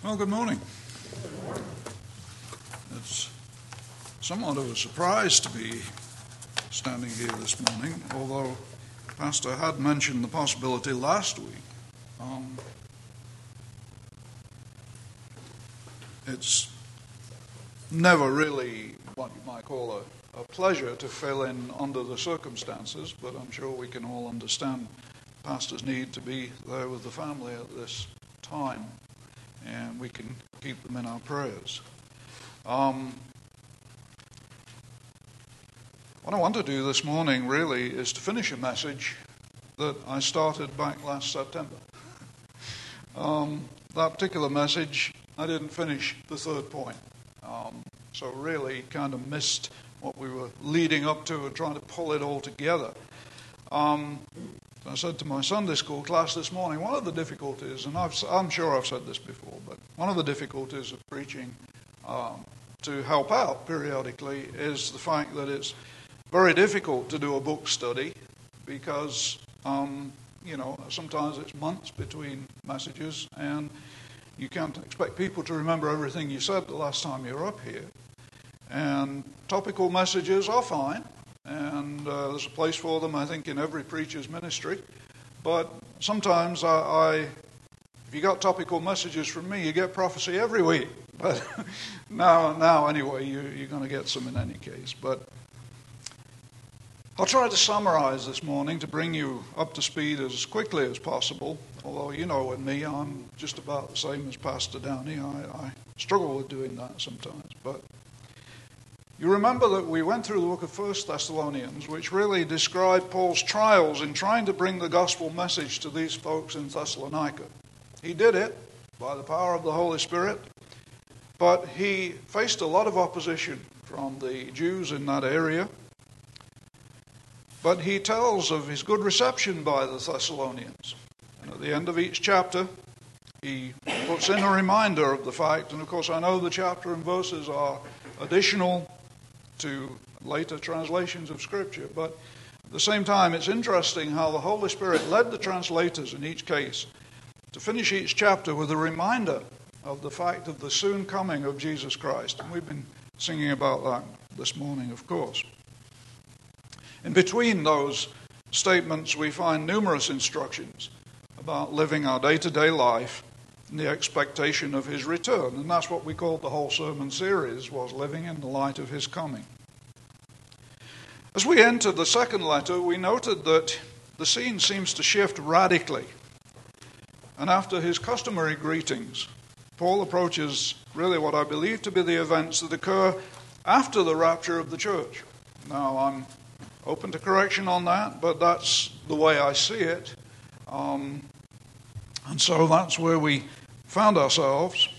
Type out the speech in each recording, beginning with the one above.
Well, good morning. It's somewhat of a surprise to be standing here this morning, although Pastor had mentioned the possibility last week. It's never really what you might call a pleasure to fill in under the circumstances, but I'm sure we can all understand Pastor's need to be there with the family at this time, and we can keep them in our prayers. What I want to do this morning really is to finish a message that I started back last September. That particular message, I didn't finish the third point. So really kind of missed what we were leading up to and trying to pull it all together. I said to my Sunday school class this morning, one of the difficulties, and I'm sure I've said this before, but one of the difficulties of preaching to help out periodically is the fact that it's very difficult to do a book study because, sometimes it's months between messages and you can't expect people to remember everything you said the last time you were up here. And topical messages are fine, and there's a place for them, I think, in every preacher's ministry. But sometimes if you got topical messages from me, you get prophecy every week. But now anyway, you're going to get some in any case. But I'll try to summarize this morning to bring you up to speed as quickly as possible. Although, with me, I'm just about the same as Pastor Downey. I struggle with doing that sometimes. But you remember that we went through the book of 1 Thessalonians, which really described Paul's trials in trying to bring the gospel message to these folks in Thessalonica. He did it by the power of the Holy Spirit, but he faced a lot of opposition from the Jews in that area. But he tells of his good reception by the Thessalonians. And at the end of each chapter, he puts in a reminder of the fact, and of course I know the chapter and verses are additional to later translations of Scripture, but at the same time it's interesting how the Holy Spirit led the translators in each case to finish each chapter with a reminder of the fact of the soon coming of Jesus Christ. And we've been singing about that this morning, of course. In between those statements, we find numerous instructions about living our day-to-day life in the expectation of his return. And that's what we called the whole sermon series, was living in the light of his coming. As we entered the second letter, we noted that the scene seems to shift radically. And after his customary greetings, Paul approaches really what I believe to be the events that occur after the rapture of the church. Now, I'm open to correction on that, but that's the way I see it. And so that's where we found ourselves.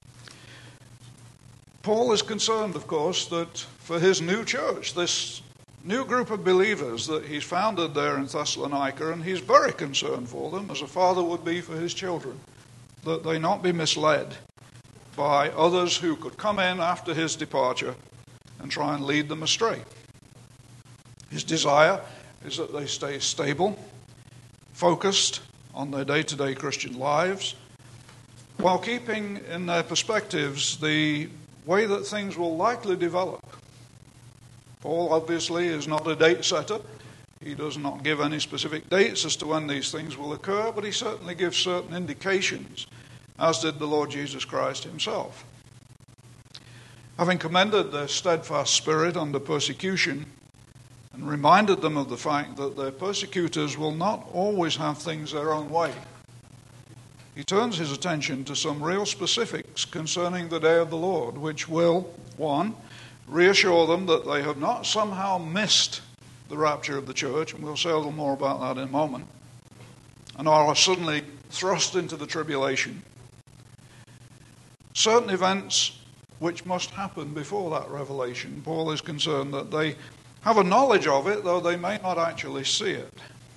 Paul is concerned, of course, that for his new church, this new group of believers that he's founded there in Thessalonica, and he's very concerned for them, as a father would be for his children, that they not be misled by others who could come in after his departure and try and lead them astray. His desire is that they stay stable, focused on their day-to-day Christian lives, while keeping in their perspectives the way that things will likely develop. Paul obviously is not a date setter. He does not give any specific dates as to when these things will occur, but he certainly gives certain indications, as did the Lord Jesus Christ himself. Having commended their steadfast spirit under persecution, and reminded them of the fact that their persecutors will not always have things their own way, he turns his attention to some real specifics concerning the day of the Lord, which will, 1, reassure them that they have not somehow missed the rapture of the church, and we'll say a little more about that in a moment, and are suddenly thrust into the tribulation. Certain events which must happen before that revelation, Paul is concerned that they have a knowledge of it, though they may not actually see it.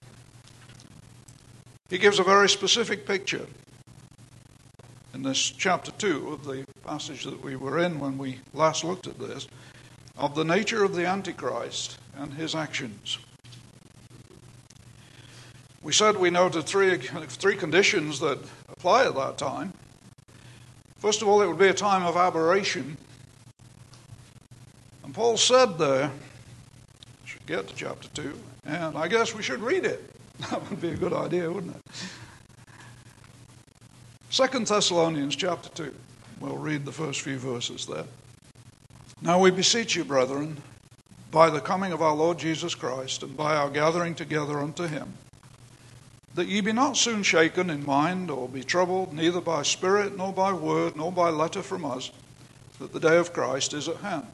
He gives a very specific picture in this chapter 2 of the passage that we were in when we last looked at this, of the nature of the Antichrist and his actions. We said we noted three conditions that apply at that time. First of all, it would be a time of aberration. And Paul said there, we should get to chapter 2, and I guess we should read it. That would be a good idea, wouldn't it? 2 Thessalonians chapter 2. We'll read the first few verses there. Now we beseech you, brethren, by the coming of our Lord Jesus Christ, and by our gathering together unto him, that ye be not soon shaken in mind, or be troubled, neither by spirit, nor by word, nor by letter from us, that the day of Christ is at hand.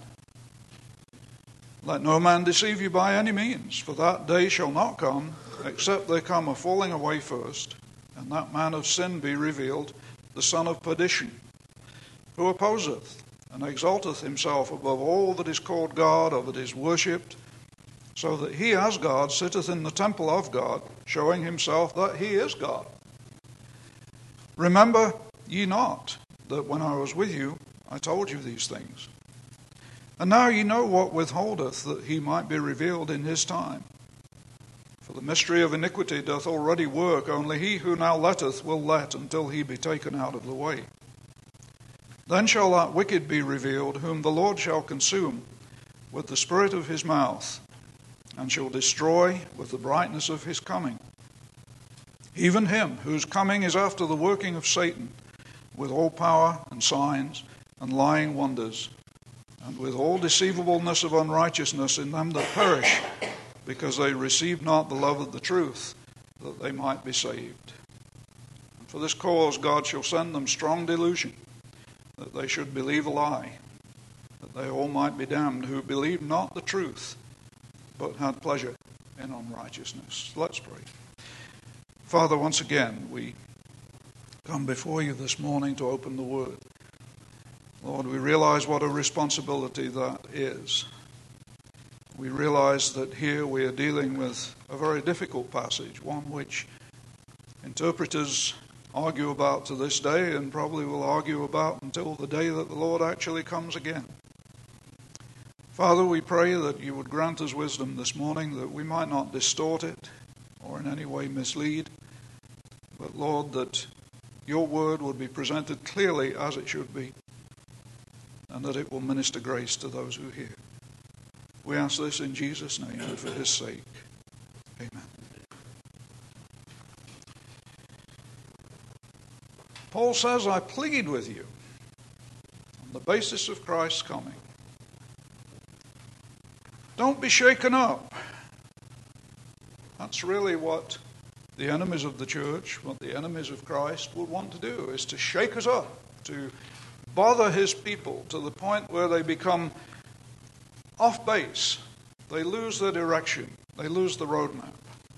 Let no man deceive you by any means, for that day shall not come, except there come a falling away first, and that man of sin be revealed, the son of perdition, who opposeth and exalteth himself above all that is called God or that is worshipped, so that he as God sitteth in the temple of God, showing himself that he is God. Remember ye not that when I was with you, I told you these things. And now ye know what withholdeth, that he might be revealed in his time. For the mystery of iniquity doth already work, only he who now letteth will let until he be taken out of the way. Then shall that wicked be revealed, whom the Lord shall consume with the spirit of his mouth, and shall destroy with the brightness of his coming. Even him whose coming is after the working of Satan, with all power and signs and lying wonders, and with all deceivableness of unrighteousness in them that perish, because they receive not the love of the truth, that they might be saved. And for this cause God shall send them strong delusion, that they should believe a lie, that they all might be damned, who believed not the truth, but had pleasure in unrighteousness. Let's pray. Father, once again, we come before you this morning to open the Word. Lord, we realize what a responsibility that is. We realize that here we are dealing with a very difficult passage, one which interpreters argue about to this day and probably will argue about until the day that the Lord actually comes again. Father, we pray that you would grant us wisdom this morning, that we might not distort it or in any way mislead, but Lord, that your word would be presented clearly as it should be, and that it will minister grace to those who hear. We ask this in Jesus' name and for his sake. Amen. Paul says, I plead with you on the basis of Christ's coming. Don't be shaken up. That's really what the enemies of the church, what the enemies of Christ would want to do, is to shake us up, to bother his people to the point where they become off base. They lose their direction. They lose the roadmap.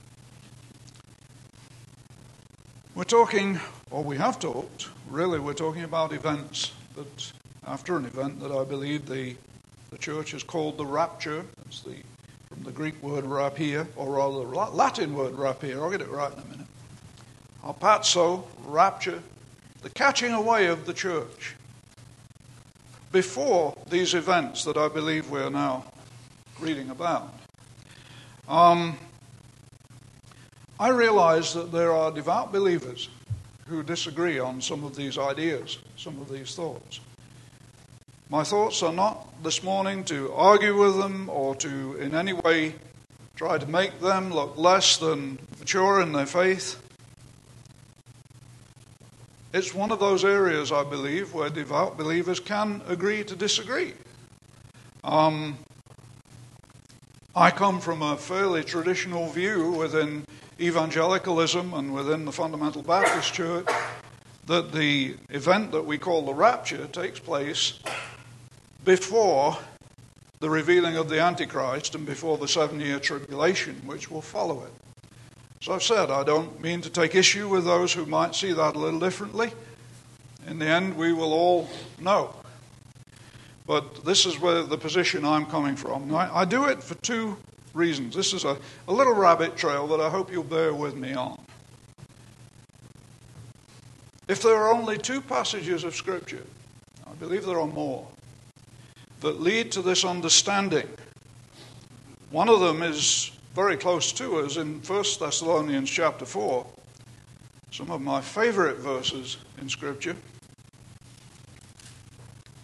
We're talking, or we have talked, really we're talking about events that, after an event that I believe the church has called the rapture. It's from the Greek word rapia, or rather the Latin word rapia. I'll get it right in a minute. Harpazo, rapture, the catching away of the church. Before these events that I believe we're now reading about, I realize that there are devout believers who disagree on some of these ideas, some of these thoughts. My thoughts are not this morning to argue with them or to in any way try to make them look less than mature in their faith. It's one of those areas, I believe, where devout believers can agree to disagree. I come from a fairly traditional view within evangelicalism and within the Fundamental Baptist Church that the event that we call the rapture takes place before the revealing of the Antichrist and before the 7-year tribulation which will follow it. As I've said, I don't mean to take issue with those who might see that a little differently. In the end, we will all know. But this is where the position I'm coming from. I do it for two reasons. This is a little rabbit trail that I hope you'll bear with me on. If there are only two passages of Scripture, I believe there are more, that lead to this understanding. One of them is very close to us in 1 Thessalonians chapter 4. Some of my favorite verses in Scripture.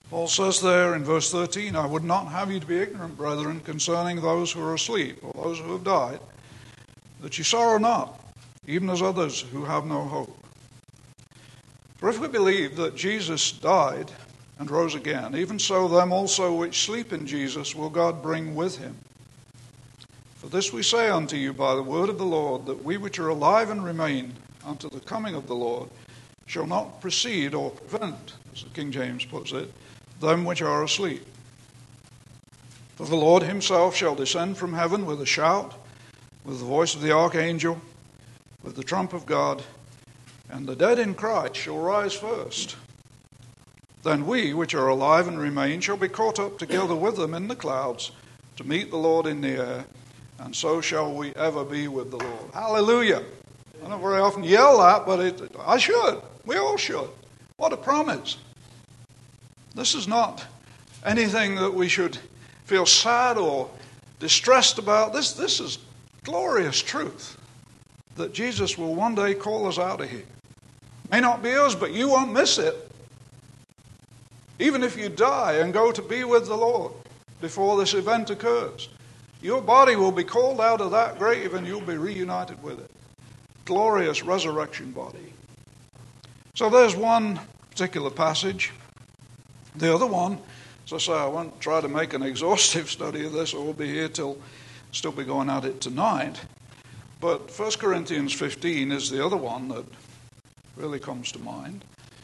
Paul says there in verse 13, I would not have you to be ignorant, brethren, concerning those who are asleep, or those who have died, that you sorrow not, even as others who have no hope. For if we believe that Jesus died and rose again, even so them also which sleep in Jesus will God bring with him. For this we say unto you by the word of the Lord, that we which are alive and remain unto the coming of the Lord shall not precede or prevent, as the King James puts it, them which are asleep. For the Lord himself shall descend from heaven with a shout, with the voice of the archangel, with the trump of God, and the dead in Christ shall rise first. Then we, which are alive and remain, shall be caught up together with them in the clouds to meet the Lord in the air, and so shall we ever be with the Lord. Hallelujah. I don't very often yell that, but I should. We all should. What a promise. This is not anything that we should feel sad or distressed about. This is glorious truth, that Jesus will one day call us out of here. May not be us, but you won't miss it. Even if you die and go to be with the Lord before this event occurs, your body will be called out of that grave and you'll be reunited with it. Glorious resurrection body. So there's one particular passage. The other one, as I say, I won't try to make an exhaustive study of this, or we'll be here till still be going at it tonight. But 1 Corinthians 15 is the other one that really comes to mind.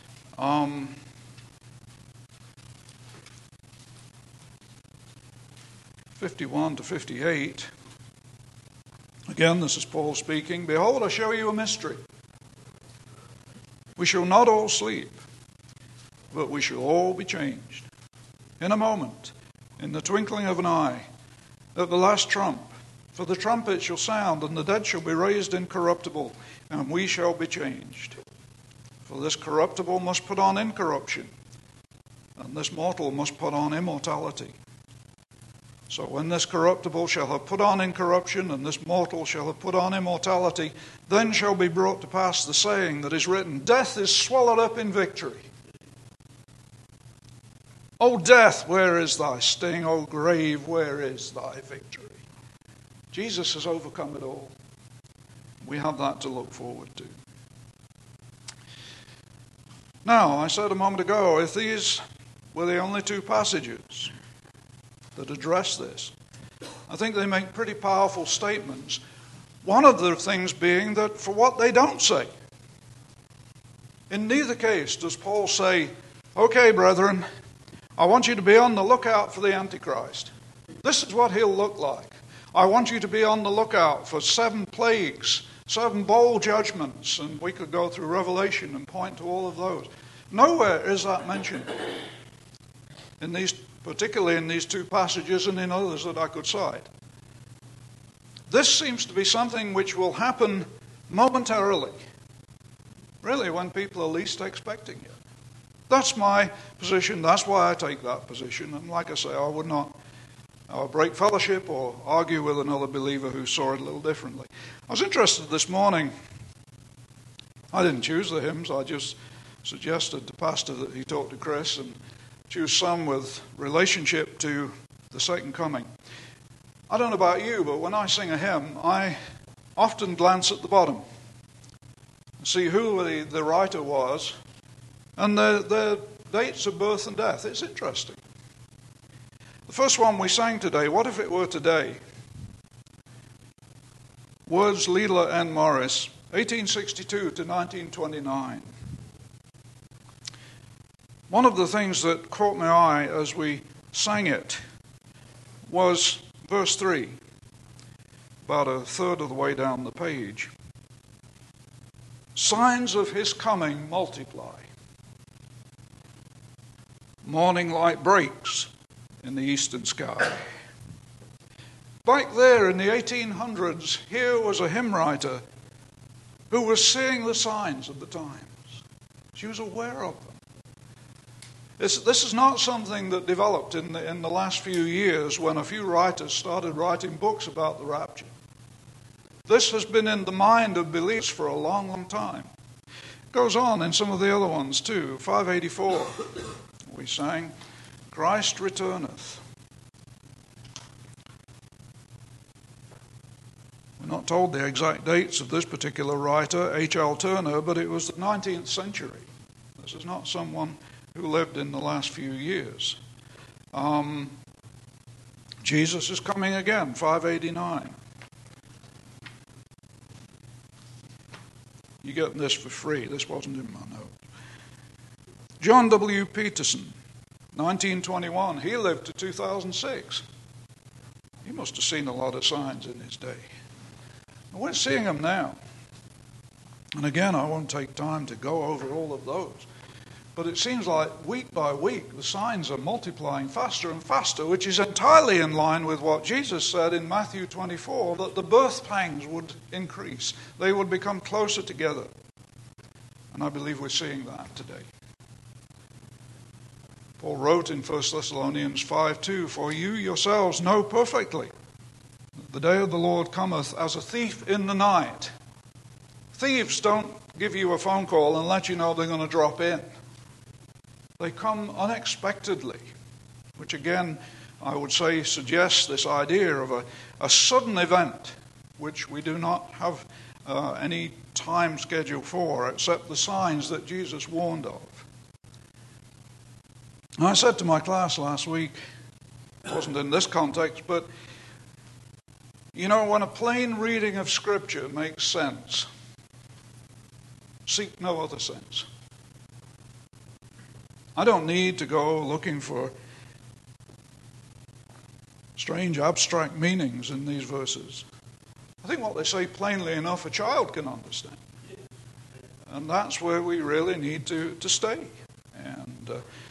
51 to 58. Again, this is Paul speaking. Behold, I show you a mystery. We shall not all sleep, but we shall all be changed. In a moment, in the twinkling of an eye, at the last trump. For the trumpet shall sound, and the dead shall be raised incorruptible, and we shall be changed. For this corruptible must put on incorruption, and this mortal must put on immortality. So when this corruptible shall have put on incorruption, and this mortal shall have put on immortality, then shall be brought to pass the saying that is written, Death is swallowed up in victory. O death, where is thy sting? O grave, where is thy victory? Jesus has overcome it all. We have that to look forward to. Now, I said a moment ago, if these were the only two passages that address this, I think they make pretty powerful statements. One of the things being that for what they don't say. In neither case does Paul say, okay, brethren, I want you to be on the lookout for the Antichrist. This is what he'll look like. I want you to be on the lookout for 7 plagues, 7 bowl judgments, and we could go through Revelation and point to all of those. Nowhere is that mentioned. Particularly in these 2 passages and in others that I could cite. This seems to be something which will happen momentarily. Really, when people are least expecting it. That's my position. That's why I take that position. And like I say, I would not break fellowship or argue with another believer who saw it a little differently. I was interested this morning. I didn't choose the hymns. I just suggested to Pastor that he talk to Chris and choose some with relationship to the second coming. I don't know about you, but when I sing a hymn, I often glance at the bottom and see who the writer was and their dates of birth and death. It's interesting. The first one we sang today, What If It Were Today? Words Leela N. Morris, 1862 to 1929. One of the things that caught my eye as we sang it was verse 3, about a third of the way down the page. Signs of his coming multiply. Morning light breaks in the eastern sky. Back there in the 1800s, here was a hymn writer who was seeing the signs of the times. She was aware of them. This is not something that developed in the last few years when a few writers started writing books about the rapture. This has been in the mind of believers for a long, long time. It goes on in some of the other ones too. 584, we sang, Christ returneth. We're not told the exact dates of this particular writer, H.L. Turner, but it was the 19th century. This is not someone who lived in the last few years. Jesus is coming again, 589. You're getting this for free. This wasn't in my note. John W. Peterson, 1921. He lived to 2006. He must have seen a lot of signs in his day. And we're seeing them now. And again, I won't take time to go over all of those. But it seems like week by week, the signs are multiplying faster and faster, which is entirely in line with what Jesus said in Matthew 24, that the birth pangs would increase. They would become closer together. And I believe we're seeing that today. Paul wrote in 1 Thessalonians 5:2, "For you yourselves know perfectly that the day of the Lord cometh as a thief in the night." Thieves don't give you a phone call and let you know they're going to drop in. They come unexpectedly, which again, I would say, suggests this idea of a sudden event, which we do not have any time schedule for, except the signs that Jesus warned of. And I said to my class last week, it wasn't in this context, but you know, when a plain reading of Scripture makes sense, seek no other sense. I don't need to go looking for strange abstract meanings in these verses. I think what they say plainly enough a child can understand. And that's where we really need to stay. And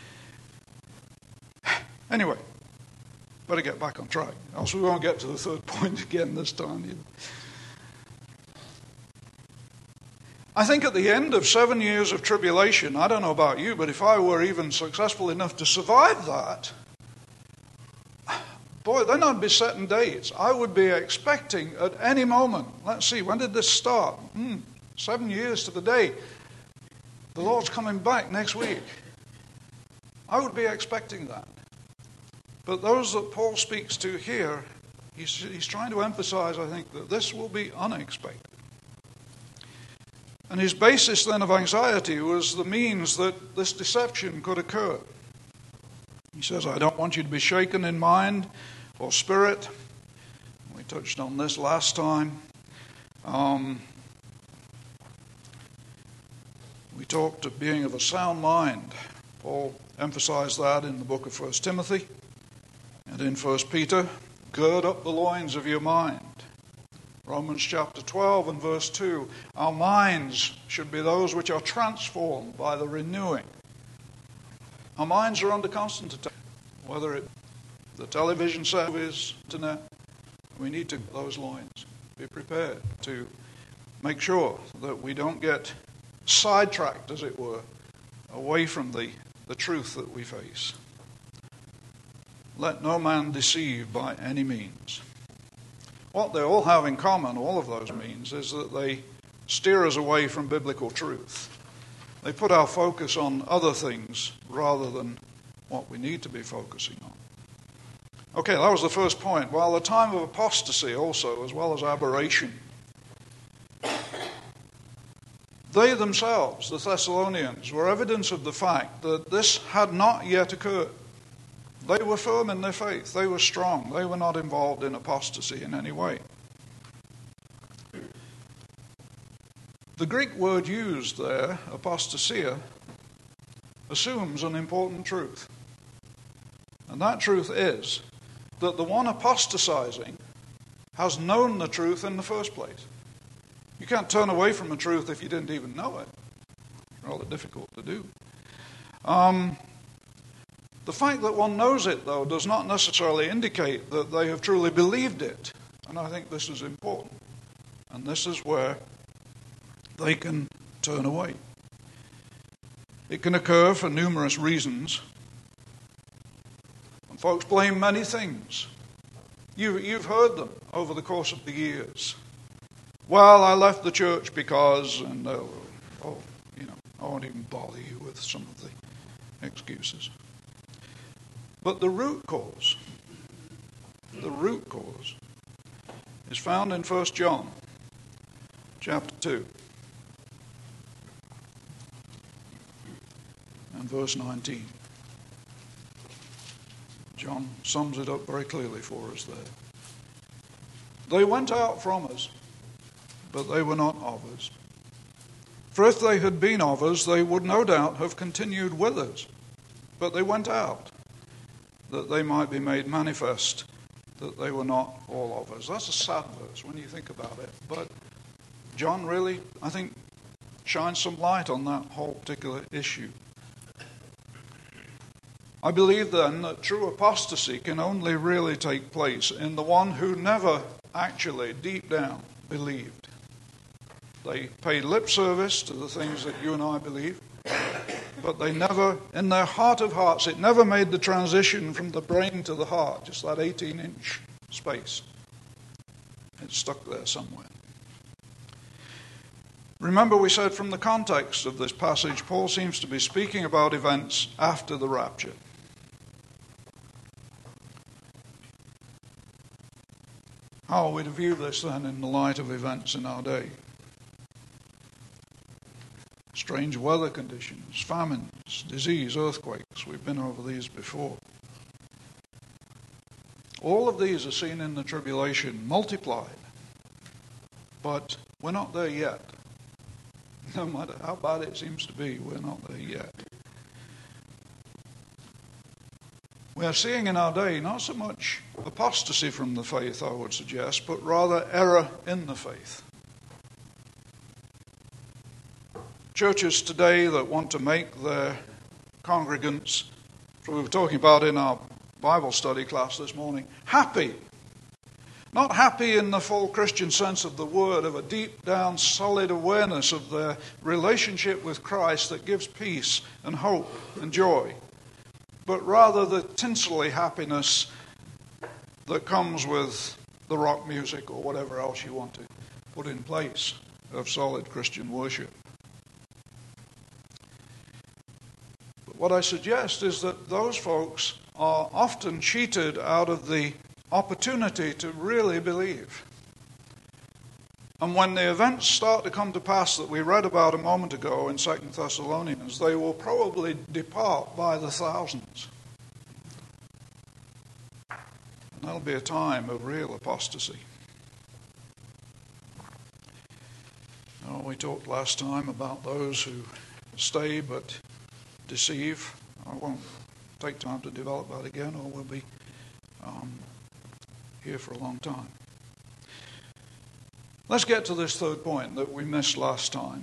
anyway, better get back on track, else we won't get to the third point again this time either. I think at the end of 7 years of tribulation, I don't know about you, but if I were even successful enough to survive that, boy, then I'd be setting dates. I would be expecting at any moment, let's see, when did this start? 7 years to the day. The Lord's coming back next week. I would be expecting that. But those that Paul speaks to here, he's trying to emphasize, I think, that this will be unexpected. And his basis then of anxiety was the means that this deception could occur. He says, I don't want you to be shaken in mind or spirit. We touched on this last time. We talked of being of a sound mind. Paul emphasized that in the book of 1 Timothy and in 1 Peter. Gird up the loins of your mind. Romans chapter 12 and verse 2, our minds should be those which are transformed by the renewing. Our minds are under constant attack, whether it the television set is internet. We need to those loins. Be prepared to make sure that we don't get sidetracked, as it were, away from the truth that we face. Let no man deceive by any means. What they all have in common, all of those means, is that they steer us away from biblical truth. They put our focus on other things rather than what we need to be focusing on. Okay, that was the first point. Well, the time of apostasy also, as well as aberration. They themselves, the Thessalonians, were evidence of the fact that this had not yet occurred. They were firm in their faith. They were strong. They were not involved in apostasy in any way. The Greek word used there, apostasia, assumes an important truth. And that truth is that the one apostatizing has known the truth in the first place. You can't turn away from the truth if you didn't even know it. It's rather difficult to do. The fact that one knows it, though, does not necessarily indicate that they have truly believed it. And I think this is important. And this is where they can turn away. It can occur for numerous reasons. And folks blame many things. You've heard them over the course of the years. Well, I left the church because, and I won't even bother you with some of the excuses. But the root cause is found in 1 John chapter 2 and verse 19. John sums it up very clearly for us there. They went out from us, but they were not of us. For if they had been of us, they would no doubt have continued with us. But they went out, that they might be made manifest that they were not all of us. That's a sad verse when you think about it. But John really, I think, shines some light on that whole particular issue. I believe then that true apostasy can only really take place in the one who never actually, deep down, believed. They paid lip service to the things that you and I believe, but they never, in their heart of hearts, it never made the transition from the brain to the heart, just that 18-inch space. It's stuck there somewhere. Remember, we said from the context of this passage, Paul seems to be speaking about events after the rapture. How are we to view this then in the light of events in our day? Strange weather conditions, famines, disease, earthquakes. We've been over these before. All of these are seen in the tribulation, multiplied. But we're not there yet. No matter how bad it seems to be, we're not there yet. We are seeing in our day not so much apostasy from the faith, I would suggest, but rather error in the faith. Churches today that want to make their congregants, we were talking about in our Bible study class this morning, happy. Not happy in the full Christian sense of the word, of a deep down solid awareness of their relationship with Christ that gives peace and hope and joy, but rather the tinselly happiness that comes with the rock music or whatever else you want to put in place of solid Christian worship. But what I suggest is that those folks are often cheated out of the opportunity to really believe. And when the events start to come to pass that we read about a moment ago in 2 Thessalonians, they will probably depart by the thousands. And that'll be a time of real apostasy. Oh, we talked last time about those who stay but deceive. I won't take time to develop that again, or we'll be here for a long time. Let's get to this third point that we missed last time.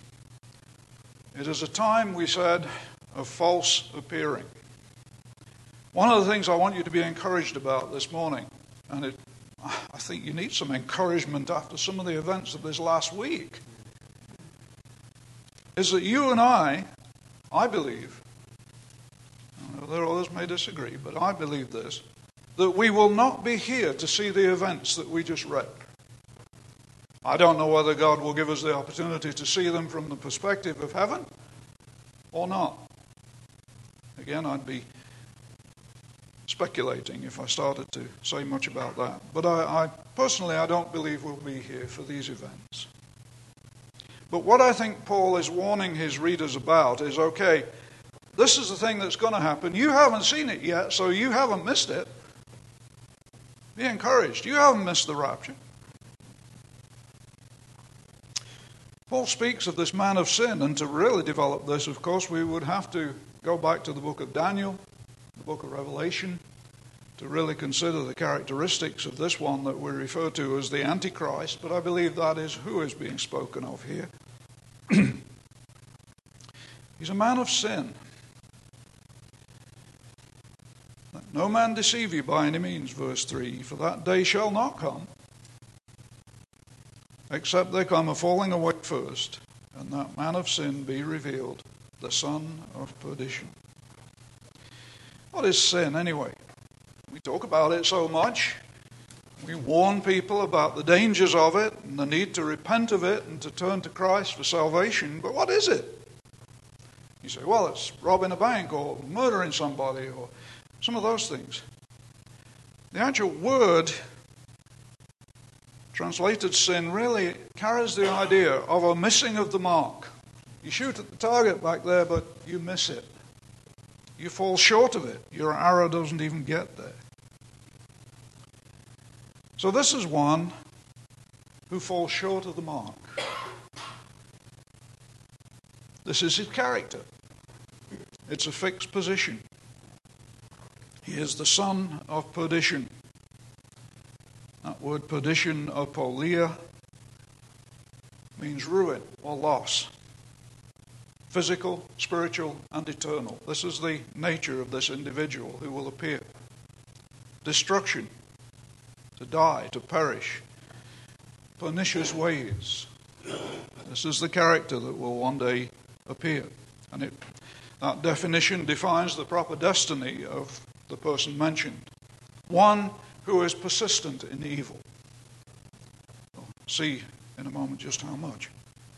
It is a time, we said, of false appearing. One of the things I want you to be encouraged about this morning, and I think you need some encouragement after some of the events of this last week, is that you and I believe, I know there others may disagree, but I believe this, that we will not be here to see the events that we just read. I don't know whether God will give us the opportunity to see them from the perspective of heaven or not. Again, I'd be speculating if I started to say much about that. But I personally, I don't believe we'll be here for these events. But what I think Paul is warning his readers about is, okay, this is the thing that's going to happen. You haven't seen it yet, so you haven't missed it. Be encouraged. You haven't missed the rapture. Paul speaks of this man of sin, and to really develop this, of course, we would have to go back to the book of Daniel, the book of Revelation, to really consider the characteristics of this one that we refer to as the Antichrist, but I believe that is who is being spoken of here. He's a man of sin. Let no man deceive you by any means, verse 3, for that day shall not come, except there come a falling away first, and that man of sin be revealed, the son of perdition. What is sin anyway? We talk about it so much. We warn people about the dangers of it and the need to repent of it and to turn to Christ for salvation. But what is it? You say, well, it's robbing a bank or murdering somebody or Some of those things. The actual word translated sin really carries the idea of a missing of the mark. You shoot at the target back there, but you miss it. You fall short of it. Your arrow doesn't even get there. So this is one who falls short of the mark. This is his character. It's a fixed position. He is the son of perdition. That word perdition, apoleia, means ruin or loss. Physical, spiritual, and eternal. This is the nature of this individual who will appear. Destruction, to die, to perish. Pernicious ways. This is the character that will one day appear. And that definition defines the proper destiny of the person mentioned. One who is persistent in evil. We'll see in a moment just how much.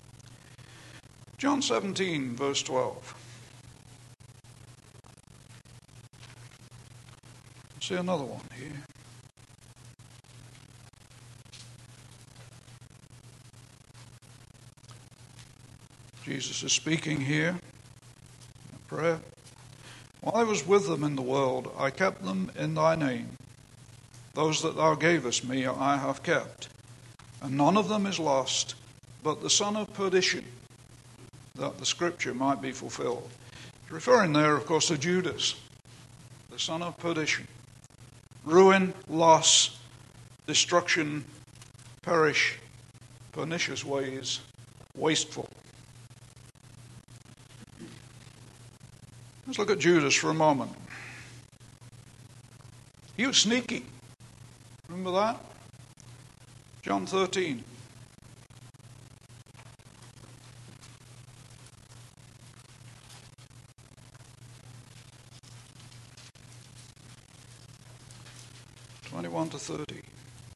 John 17, verse 12. See another one here. Jesus is speaking here in a prayer. While I was with them in the world, I kept them in thy name. Those that thou gavest me I have kept. And none of them is lost, but the son of perdition, that the scripture might be fulfilled. He's referring there, of course, to Judas, the son of perdition. Ruin, loss, destruction, perish, pernicious ways, wasteful. Let's look at Judas for a moment. He was sneaky. Remember that? John 13. To 30. You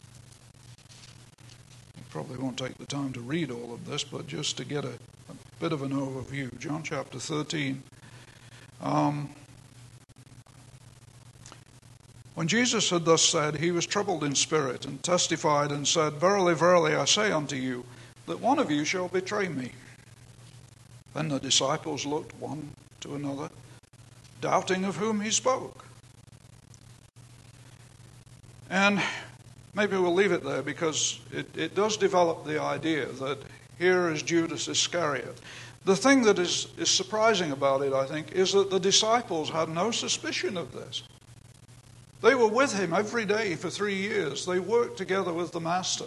probably won't take the time to read all of this, but just to get a bit of an overview. John chapter 13. When Jesus had thus said, he was troubled in spirit and testified and said, Verily, verily, I say unto you, that one of you shall betray me. Then the disciples looked one to another, doubting of whom he spoke. And maybe we'll leave it there because it does develop the idea that here is Judas Iscariot. The thing that is surprising about it, I think, is that the disciples had no suspicion of this. They were with him every day for 3 years. They worked together with the Master.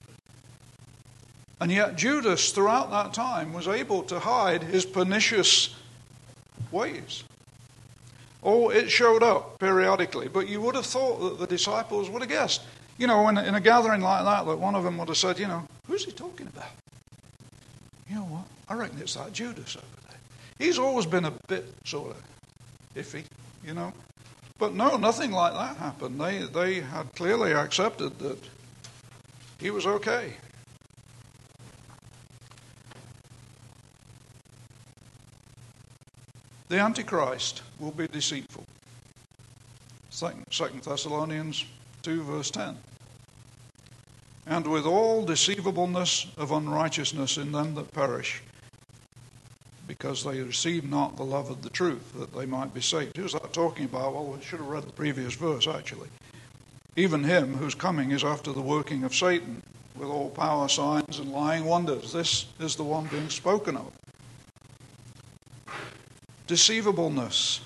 And yet Judas, throughout that time, was able to hide his pernicious ways. Oh, it showed up periodically, but you would have thought that the disciples would have guessed. You know, in a gathering like that one of them would have said, who's he talking about? You know what? I reckon it's that Judas over there. He's always been a bit sort of iffy, But no, nothing like that happened. They had clearly accepted that he was okay. The Antichrist will be deceitful. 2 Thessalonians 2 verse 10. And with all deceivableness of unrighteousness in them that perish, because they receive not the love of the truth, that they might be saved. Who's that talking about? Well, we should have read the previous verse, actually. Even him whose coming is after the working of Satan, with all power, signs, and lying wonders. This is the one being spoken of. Deceivableness.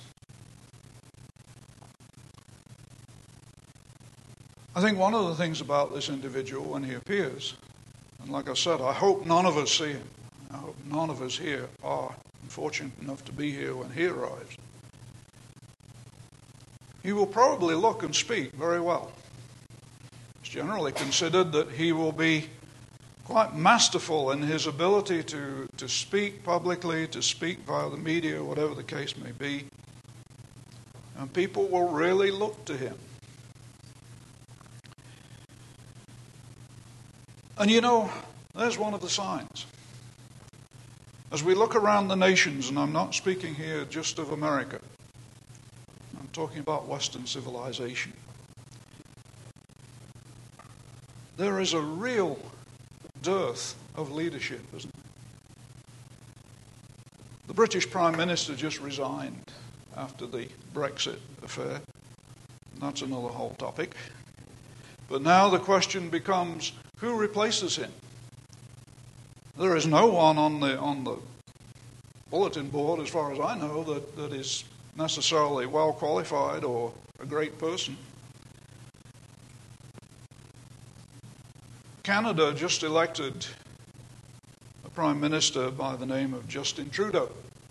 I think one of the things about this individual when he appears, and like I said, I hope none of us see him. I hope none of us here are fortunate enough to be here when he arrives. He will probably look and speak very well. It's generally considered that he will be quite masterful in his ability to speak publicly, to speak via the media, whatever the case may be. And people will really look to him. And there's one of the signs. As we look around the nations, and I'm not speaking here just of America, I'm talking about Western civilization. There is a real dearth of leadership, isn't there? The British Prime Minister just resigned after the Brexit affair. That's another whole topic. But now the question becomes, who replaces him? There is no one on the bulletin board, as far as I know, that is necessarily well qualified or a great person. Canada just elected a Prime Minister by the name of Justin Trudeau.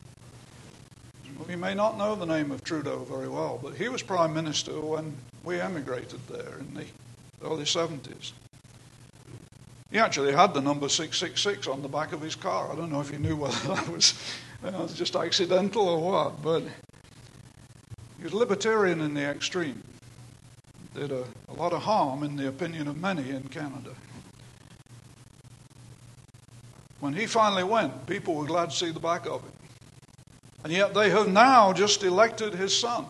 We may not know the name of Trudeau very well, but he was Prime Minister when we emigrated there in the early 70s. He actually had the number 666 on the back of his car. I don't know if he knew whether that was just accidental or what, but he was libertarian in the extreme. Did a lot of harm in the opinion of many in Canada. When he finally went, people were glad to see the back of him. And yet they have now just elected his son,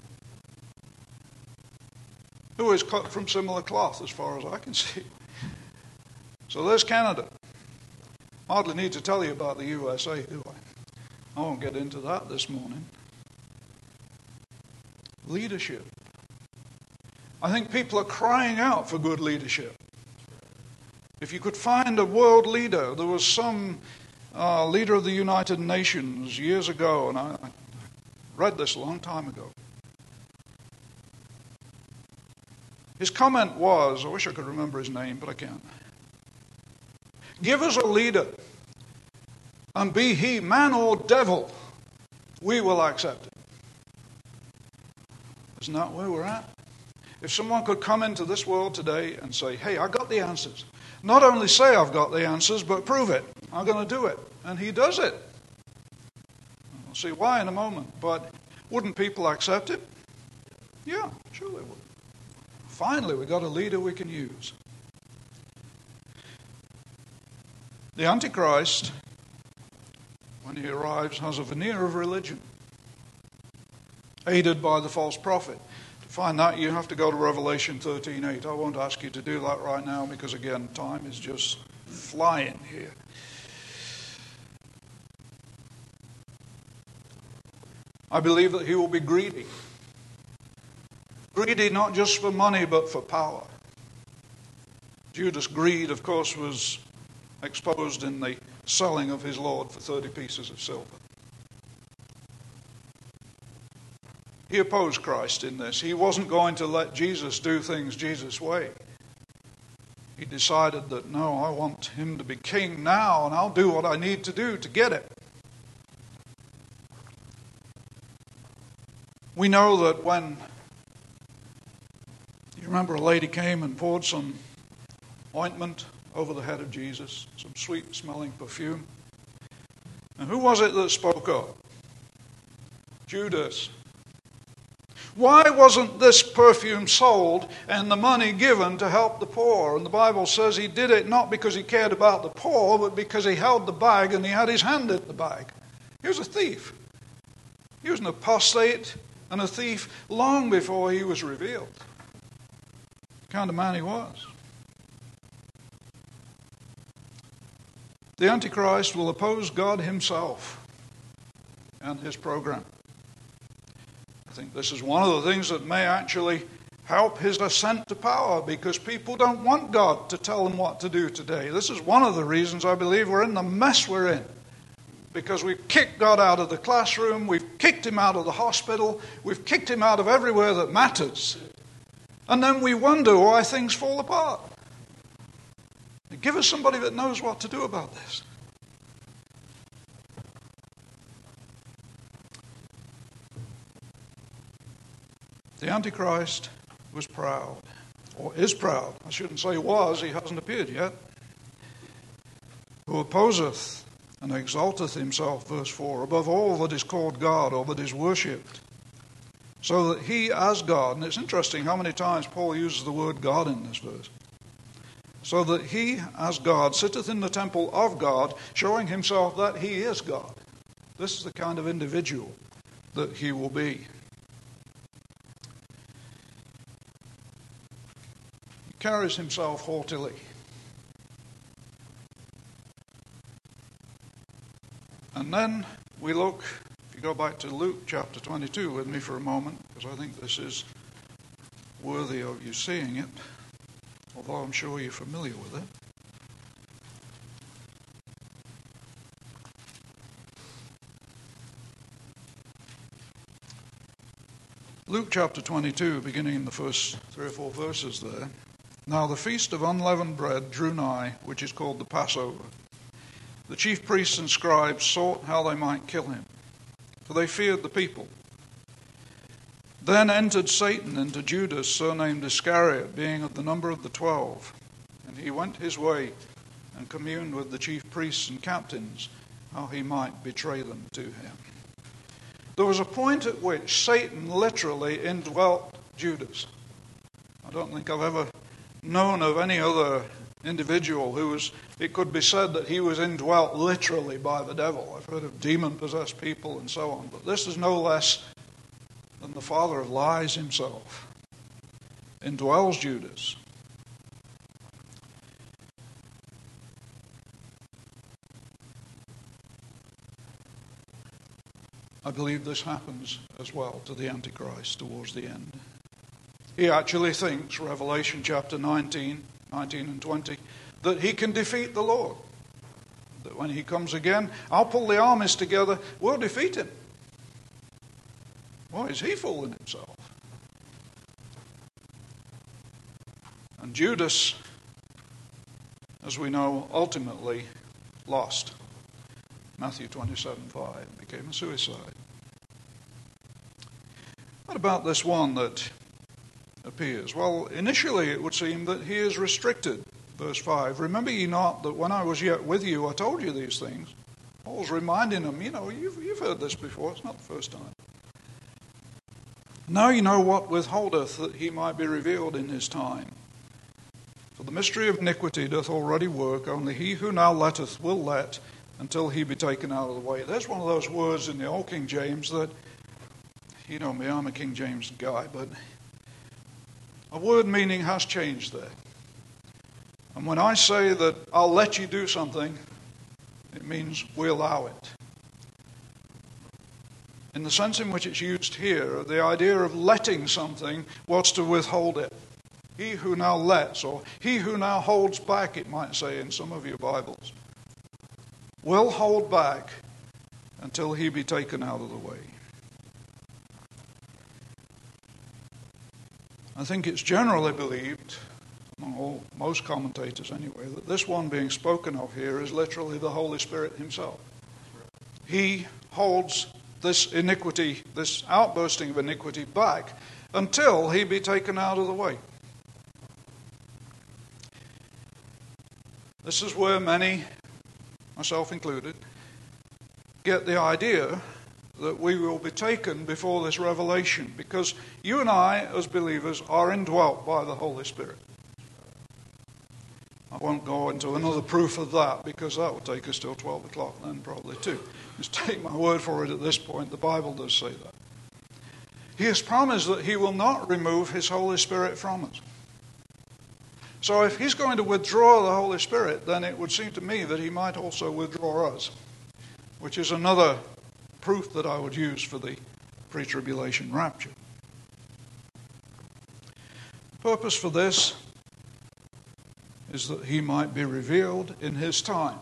who is cut from similar cloth as far as I can see. So there's Canada. Hardly need to tell you about the USA, do I? I won't get into that this morning. Leadership. I think people are crying out for good leadership. If you could find a world leader, there was some leader of the United Nations years ago, and I read this a long time ago. His comment was, I wish I could remember his name, but I can't. Give us a leader, and be he man or devil, we will accept it. Isn't that where we're at? If someone could come into this world today and say, hey, I got the answers. Not only say I've got the answers, but prove it. I'm going to do it. And he does it. We'll see why in a moment. But wouldn't people accept it? Yeah, sure they would. Finally, we got a leader we can use. The Antichrist, when he arrives, has a veneer of religion, aided by the false prophet. To find that, you have to go to Revelation 13:8. I won't ask you to do that right now because, again, time is just flying here. I believe that he will be greedy. Greedy not just for money, but for power. Judas' greed, of course, was exposed in the selling of his Lord for 30 pieces of silver. He opposed Christ in this. He wasn't going to let Jesus do things Jesus' way. He decided that, no, I want him to be king now, and I'll do what I need to do to get it. We know that when, you remember a lady came and poured some ointment over the head of Jesus, some sweet-smelling perfume. And who was it that spoke up? Judas. Why wasn't this perfume sold and the money given to help the poor? And the Bible says he did it not because he cared about the poor, but because he held the bag and he had his hand in the bag. He was a thief. He was an apostate and a thief long before he was revealed. The kind of man he was. The Antichrist will oppose God himself and his program. I think this is one of the things that may actually help his ascent to power, because people don't want God to tell them what to do today. This is one of the reasons I believe we're in the mess we're in. Because we've kicked God out of the classroom, we've kicked him out of the hospital, we've kicked him out of everywhere that matters. And then we wonder why things fall apart. Give us somebody that knows what to do about this. The Antichrist was proud, or is proud. I shouldn't say was, he hasn't appeared yet. Who opposeth and exalteth himself, verse 4, above all that is called God or that is worshipped, so that he as God, and it's interesting how many times Paul uses the word God in this verse, so that he as God sitteth in the temple of God, showing himself that he is God. This is the kind of individual that he will be. carries himself haughtily. And then we look, if you go back to Luke chapter 22 with me for a moment, because I think this is worthy of you seeing it, although I'm sure you're familiar with it. Luke chapter 22, beginning in the first 3 or 4 verses there. Now the feast of unleavened bread drew nigh, which is called the Passover. The chief priests and scribes sought how they might kill him, for they feared the people. Then entered Satan into Judas, surnamed Iscariot, being of the number of the 12. And he went his way and communed with the chief priests and captains, how he might betray them to him. There was a point at which Satan literally indwelt Judas. I don't think I've ever known of any other individual who was, it could be said that he was indwelt literally by the devil. I've heard of demon-possessed people and so on, but this is no less than the father of lies himself indwells Judas. I believe this happens as well to the Antichrist towards the end. He actually thinks, Revelation chapter 19 and 20, that he can defeat the Lord. That when he comes again, I'll pull the armies together, we'll defeat him. Why is he fooling himself? And Judas, as we know, ultimately lost. Matthew 27:5 became a suicide. What about this one that appears? Well, initially it would seem that he is restricted. Verse 5, remember ye not that when I was yet with you, I told you these things. Paul's reminding them, you've heard this before, it's not the first time. Now you know what withholdeth, that he might be revealed in his time. For the mystery of iniquity doth already work, only he who now letteth will let, until he be taken out of the way. There's one of those words in the Old King James that, you know me, I'm a King James guy, but a word meaning has changed there. And when I say that I'll let you do something, it means we allow it. In the sense in which it's used here, the idea of letting something was to withhold it. He who now lets, or he who now holds back, it might say in some of your Bibles, will hold back until he be taken out of the way. I think it's generally believed, among most commentators anyway, that this one being spoken of here is literally the Holy Spirit himself. He holds this iniquity, this outbursting of iniquity back until he be taken out of the way. This is where many, myself included, get the idea that we will be taken before this revelation, because you and I, as believers, are indwelt by the Holy Spirit. I won't go into another proof of that, because that would take us till 12 o'clock then probably too. Just take my word for it at this point, the Bible does say that. He has promised that he will not remove his Holy Spirit from us. So if he's going to withdraw the Holy Spirit, then it would seem to me that he might also withdraw us, which is another proof that I would use for the pre-tribulation rapture. The purpose for this is that he might be revealed in his time.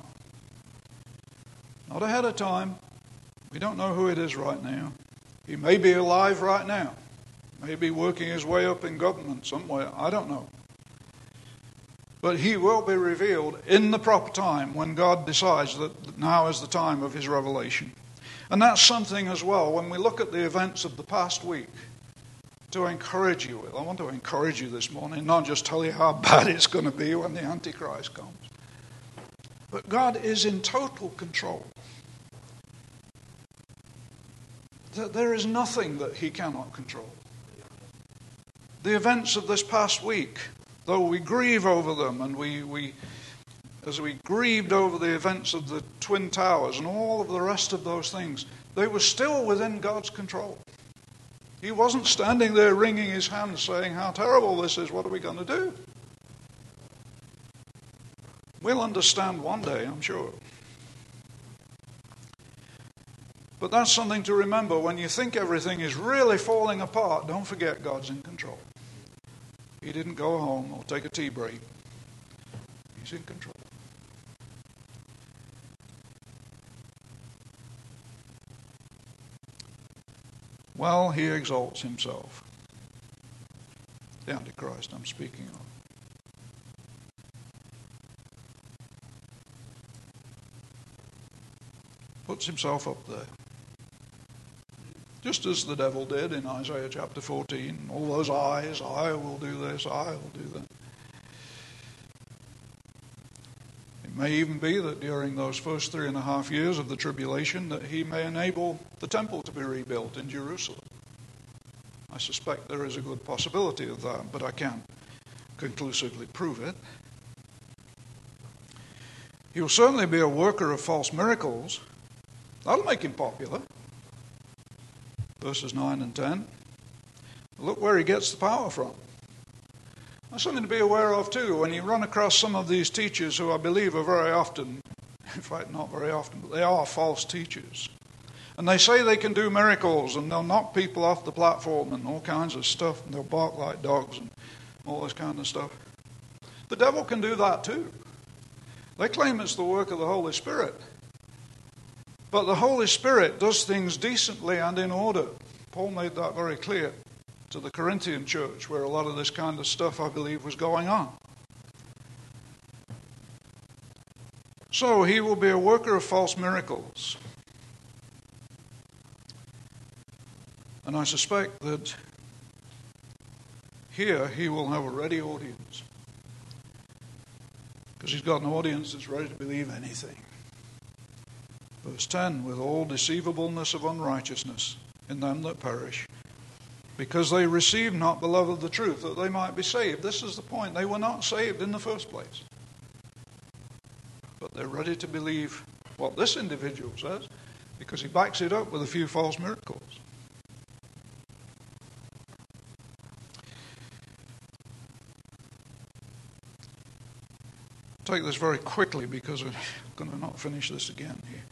Not ahead of time. We don't know who it is right now. He may be alive right now. May be working his way up in government somewhere. I don't know. But he will be revealed in the proper time when God decides that now is the time of his revelation. And that's something as well, when we look at the events of the past week, to encourage you with. I want to encourage you this morning, not just tell you how bad it's going to be when the Antichrist comes. But God is in total control. There is nothing that he cannot control. The events of this past week, though we grieve over them, and as we grieved over the events of the Twin Towers and all of the rest of those things, they were still within God's control. He wasn't standing there wringing his hands saying, how terrible this is, what are we going to do? We'll understand one day, I'm sure. But that's something to remember. When you think everything is really falling apart, don't forget God's in control. He didn't go home or take a tea break. He's in control. Well, he exalts himself. The Antichrist I'm speaking of. Puts himself up there. Just as the devil did in Isaiah chapter 14. All those eyes, I will do this, I will do that. It may even be that during those first 3.5 years of the tribulation that he may enable the temple to be rebuilt in Jerusalem. I suspect there is a good possibility of that, but I can't conclusively prove it. He will certainly be a worker of false miracles. That'll make him popular. Verses 9 and 10. Look where he gets the power from. That's something to be aware of too. When you run across some of these teachers who I believe are very often, in fact not very often, but they are false teachers. And they say they can do miracles and they'll knock people off the platform and all kinds of stuff. And they'll bark like dogs and all this kind of stuff. The devil can do that too. They claim it's the work of the Holy Spirit. But the Holy Spirit does things decently and in order. Paul made that very clear to the Corinthian church, where a lot of this kind of stuff, I believe, was going on. So he will be a worker of false miracles. And I suspect that here he will have a ready audience. Because he's got an audience that's ready to believe anything. Verse 10, with all deceivableness of unrighteousness in them that perish, because they receive not the love of the truth, that they might be saved. This is the point. They were not saved in the first place. But they're ready to believe what this individual says, because he backs it up with a few false miracles. I'll take this very quickly because I'm going to not finish this again here.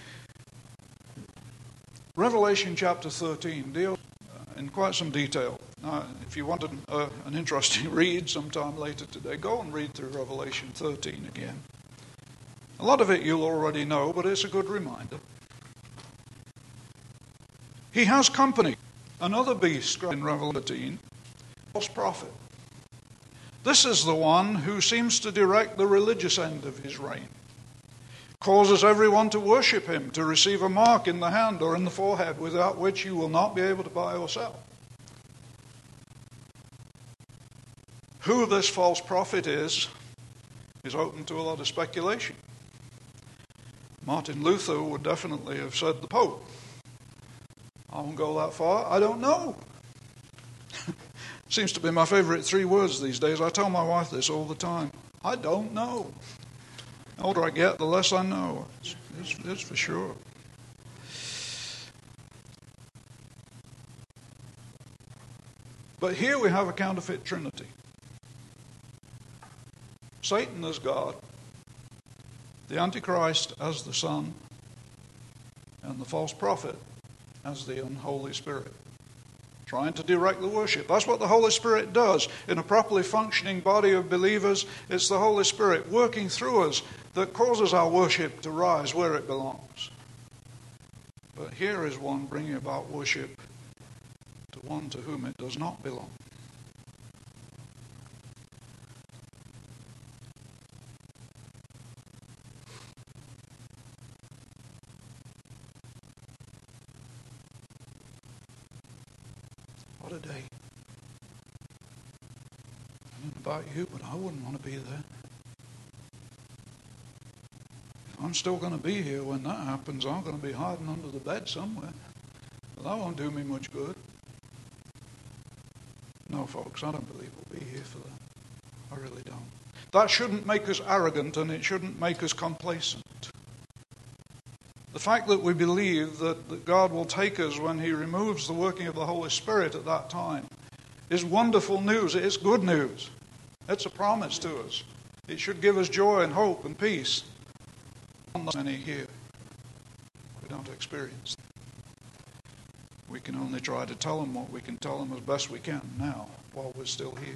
Revelation chapter 13 deals in quite some detail. Now, if you want an interesting read sometime later today, go and read through Revelation 13 again. A lot of it you'll already know, but it's a good reminder. He has company. Another beast in Revelation 13, false prophet. This is the one who seems to direct the religious end of his reign. Causes everyone to worship him, to receive a mark in the hand or in the forehead, without which you will not be able to buy or sell. Who this false prophet is open to a lot of speculation. Martin Luther would definitely have said the Pope. I won't go that far. I don't know. Seems to be my favorite 3 words these days. I tell my wife this all the time. I don't know. The older I get, the less I know. It's for sure. But here we have a counterfeit trinity. Satan as God, the Antichrist as the Son, and the false prophet as the unholy Spirit. Trying to direct the worship. That's what the Holy Spirit does. In a properly functioning body of believers, it's the Holy Spirit working through us that causes our worship to rise where it belongs. But here is one bringing about worship to one to whom it does not belong. What a day. I don't know about you, but I wouldn't want to be there. I'm still going to be here when that happens. I'm going to be hiding under the bed somewhere. But that won't do me much good. No, folks, I don't believe we'll be here for that. I really don't. That shouldn't make us arrogant, and it shouldn't make us complacent. The fact that we believe that God will take us when he removes the working of the Holy Spirit at that time is wonderful news. It's good news. It's a promise to us. It should give us joy and hope and peace. Not many here we don't experience. We can only try to tell them what we can tell them as best we can now while we're still here.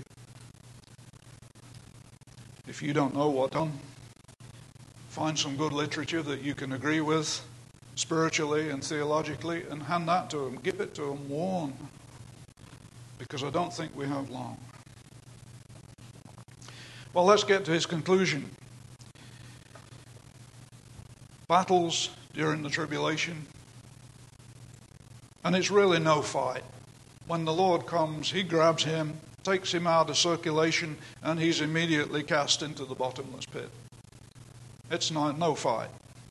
If you don't know what done, find some good literature that you can agree with spiritually and theologically and hand that to them. Give it to them, warn. Because I don't think we have long. Well, let's get to his conclusion. Battles during the tribulation. And it's really no fight. When the Lord comes, he grabs him, takes him out of circulation, and he's immediately cast into the bottomless pit. It's no fight.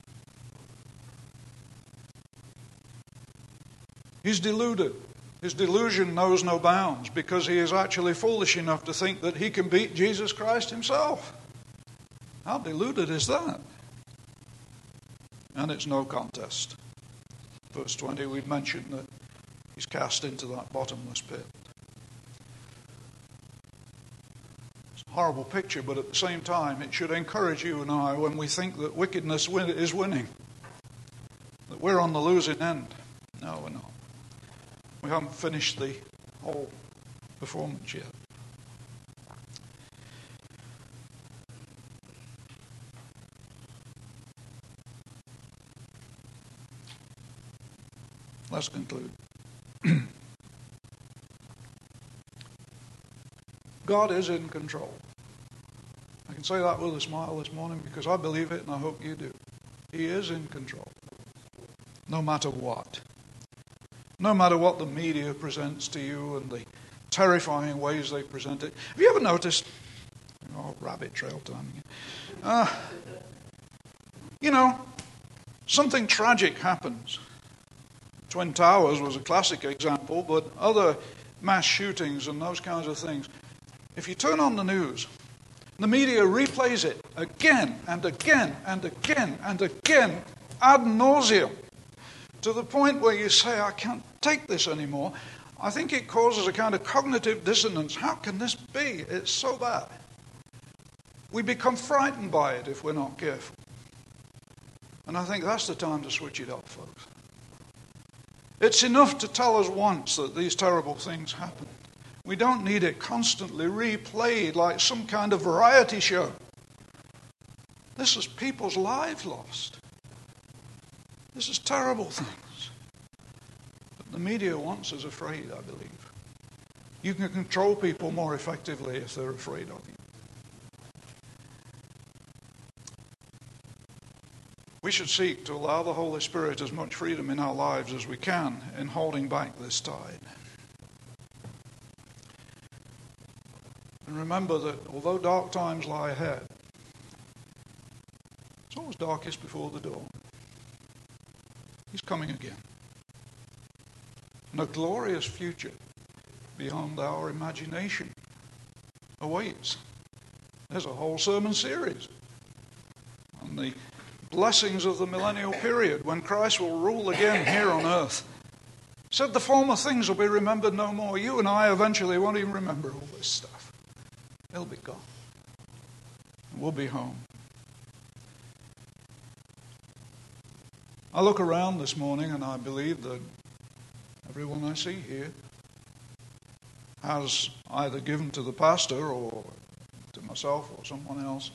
He's deluded. His delusion knows no bounds because he is actually foolish enough to think that he can beat Jesus Christ himself. How deluded is that? And it's no contest. Verse 20, we've mentioned that he's cast into that bottomless pit. It's a horrible picture, but at the same time, it should encourage you and I when we think that wickedness is winning, that we're on the losing end. No, we're not. We haven't finished the whole performance yet. Let's conclude. God is in control. I can say that with a smile this morning because I believe it and I hope you do. He is in control. No matter what. No matter what the media presents to you and the terrifying ways they present it. Have you ever noticed? Oh, rabbit trail time again. Something tragic happens. Twin Towers was a classic example, but other mass shootings and those kinds of things. If you turn on the news, the media replays it again and again and again and again ad nauseum. To the point where you say, I can't take this anymore. I think it causes a kind of cognitive dissonance. How can this be? It's so bad. We become frightened by it if we're not careful. And I think that's the time to switch it off, folks. It's enough to tell us once that these terrible things happen. We don't need it constantly replayed like some kind of variety show. This is people's lives lost. This is terrible things. But the media wants us afraid, I believe. You can control people more effectively if they're afraid of you. We should seek to allow the Holy Spirit as much freedom in our lives as we can in holding back this tide. And remember that although dark times lie ahead, it's always darkest before the dawn. He's coming again. And a glorious future beyond our imagination awaits. There's a whole sermon series on the blessings of the millennial period when Christ will rule again here on earth. He said the former things will be remembered no more. You and I eventually won't even remember all this stuff. It'll be gone. And we'll be home. I look around this morning and I believe that everyone I see here has either given to the pastor or to myself or someone else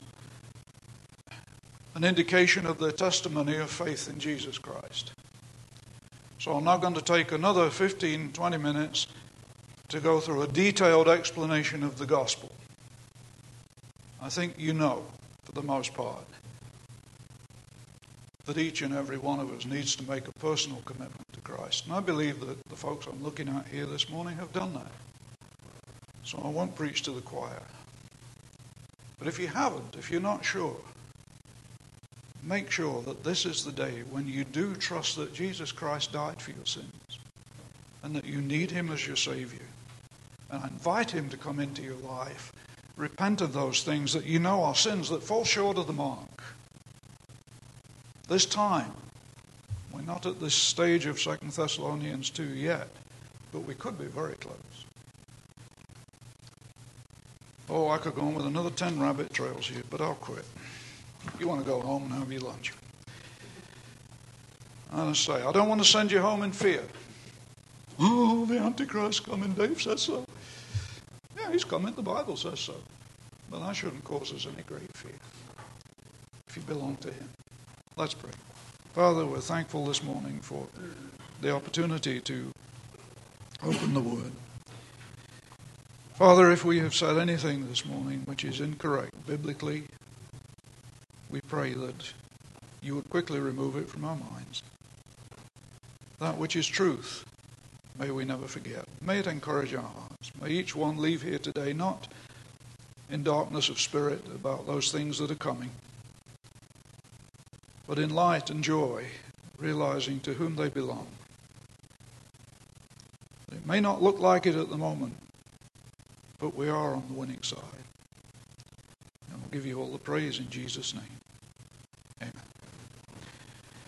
an indication of their testimony of faith in Jesus Christ. So I'm not going to take another 15, 20 minutes to go through a detailed explanation of the gospel. I think you know, for the most part, that each and every one of us needs to make a personal commitment to Christ. And I believe that the folks I'm looking at here this morning have done that. So I won't preach to the choir. But if you haven't, if you're not sure, make sure that this is the day when you do trust that Jesus Christ died for your sins and that you need him as your Savior. And invite him to come into your life. Repent of those things that you know are sins that fall short of the mark. This time, we're not at this stage of 2 Thessalonians 2 yet, but we could be very close. Oh, I could go on with another 10 rabbit trails here, but I'll quit. You want to go home and have your lunch. I say, I don't want to send you home in fear. Oh, the Antichrist coming, Dave says so. Yeah, he's coming, the Bible says so. But that shouldn't cause us any great fear if you belong to him. Let's pray. Father, we're thankful this morning for the opportunity to open the Word. Father, if we have said anything this morning which is incorrect biblically, we pray that you would quickly remove it from our minds. That which is truth, may we never forget. May it encourage our hearts. May each one leave here today not in darkness of spirit about those things that are coming, but in light and joy, realizing to whom they belong. It may not look like it at the moment, but we are on the winning side. And we'll give you all the praise in Jesus' name.